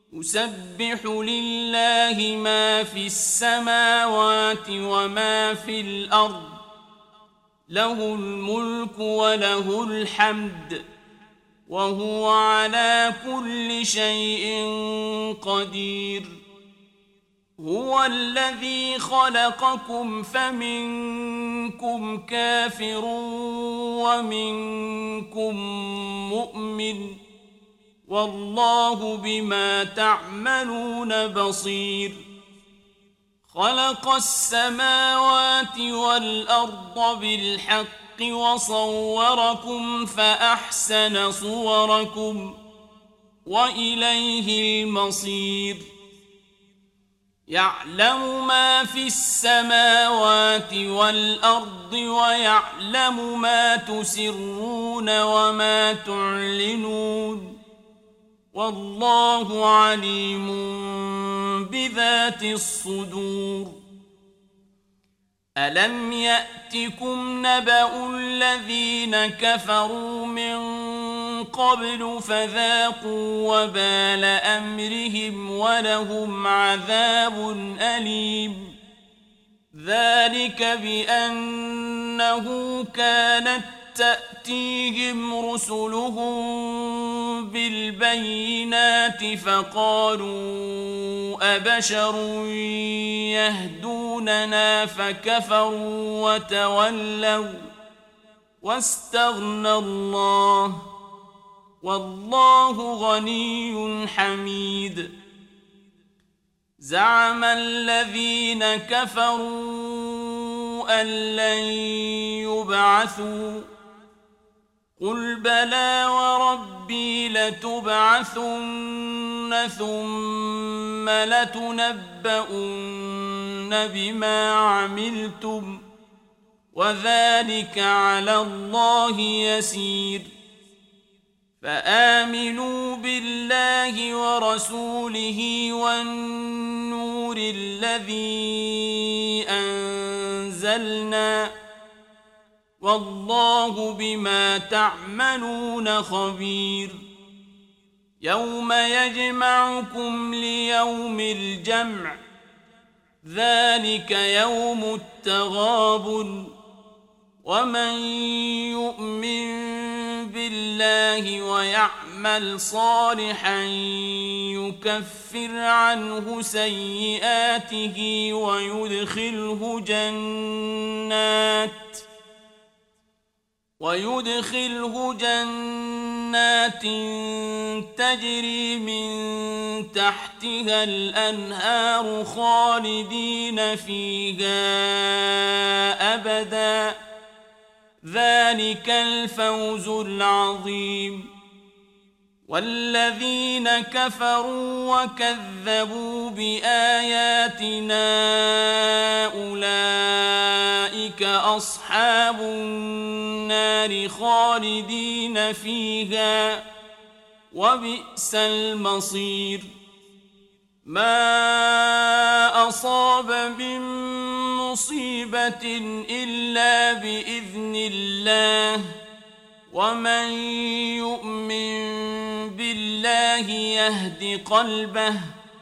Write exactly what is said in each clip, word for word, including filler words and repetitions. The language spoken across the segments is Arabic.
يسبح لله ما في السماوات وما في الأرض له الملك وله الحمد وهو على كل شيء قدير هو الذي خلقكم فمنكم كافر ومنكم مؤمن والله بما تعملون بصير خلق السماوات والأرض بالحق وصوركم فأحسن صوركم وإليه المصير يعلم ما في السماوات والأرض ويعلم ما تسرون وما تعلنون والله عليم بذات الصدور ألم يأتكم نبأ الذين كفروا من قبل فذاقوا وبال أمرهم ولهم عذاب أليم ذلك بأنه كانت تأتيهم رسلهم بالبينات فقالوا أبشر يهدوننا فكفروا وتولوا واستغنى الله والله غني حميد زعم الذين كفروا أن لن يبعثوا قل بلى وربي لتبعثن ثم لتنبؤن بما عملتم وذلك على الله يسير فآمنوا بالله ورسوله والنور الذي أنزلنا والله بما تعملون خبير يوم يجمعكم ليوم الجمع ذلك يوم التغابن ومن يؤمن بالله ويعمل صالحا يكفر عنه سيئاته ويدخله جنات ويدخله جنات تجري من تحتها الأنهار خالدين فيها أبدا ذلك الفوز العظيم والذين كفروا وكذبوا بآياتنا أولئك أصحاب النار خالدين فيها وبئس المصير ما أصاب من مصيبة إلا بإذن الله ومن يؤمن بالله يهد قلبه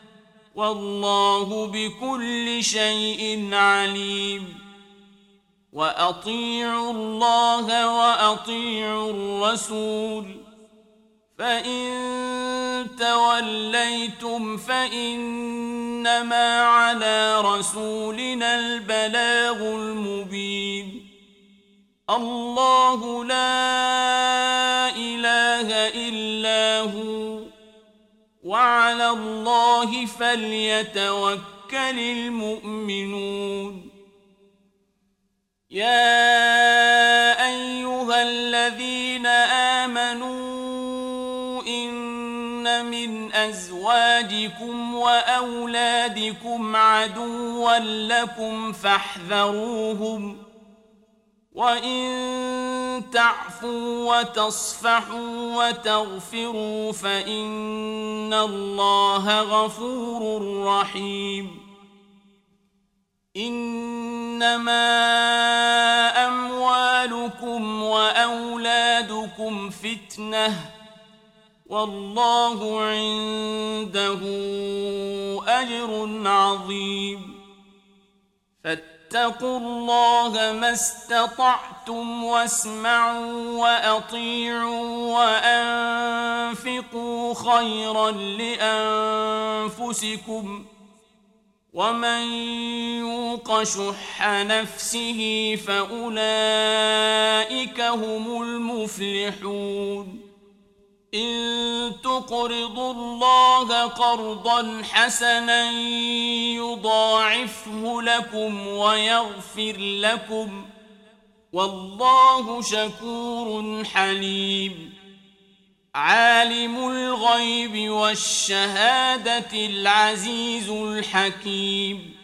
والله بكل شيء عليم وأطيعوا الله وأطيعوا الرسول فإن توليتم فإنما على رسولنا البلاغ المبين الله لا إله إلا هو وعلى الله فليتوكل المؤمنون يا أيها الذين آمنوا إن من أزواجكم وأولادكم عدوا لكم فاحذروهم وإن تعفوا وتصفحوا وتغفروا فإن الله غفور رحيم إنما أموالكم وأولادكم فتنة والله عنده أجر عظيم فاتقوا الله ما استطعتم واسمعوا وأطيعوا وأنفقوا خيرا لأنفسكم ومن يوق شح نفسه فأولئك هم المفلحون إن تقرضوا الله قرضا حسنا يضاعفه لكم ويغفر لكم والله شكور حليم عالم الغيب والشهادة العزيز الحكيم